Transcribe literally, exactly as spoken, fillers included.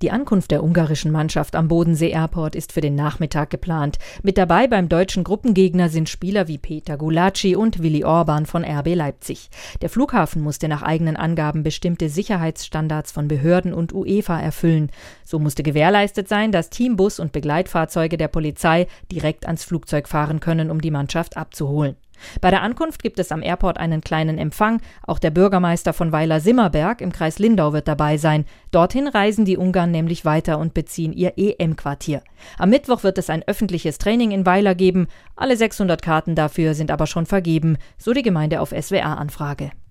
Die Ankunft der ungarischen Mannschaft am Bodensee Airport ist für den Nachmittag geplant. Mit dabei beim deutschen Gruppengegner sind Spieler wie Peter Gulacsi und Willi Orban von R B Leipzig. Der Flughafen musste nach eigenen Angaben bestimmte Sicherheitsstandards von Behörden und UEFA erfüllen. So musste gewährleistet sein, dass Teambus und Begleitfahrzeuge der Polizei direkt ans Flugzeug fahren können, um die Mannschaft abzuholen. Bei der Ankunft gibt es am Airport einen kleinen Empfang. Auch der Bürgermeister von Weiler-Simmerberg im Kreis Lindau wird dabei sein. Dorthin reisen die Ungarn nämlich weiter und beziehen ihr E M-Quartier. Am Mittwoch wird es ein öffentliches Training in Weiler geben. Alle sechshundert Karten dafür sind aber schon vergeben, so die Gemeinde auf S W R-Anfrage.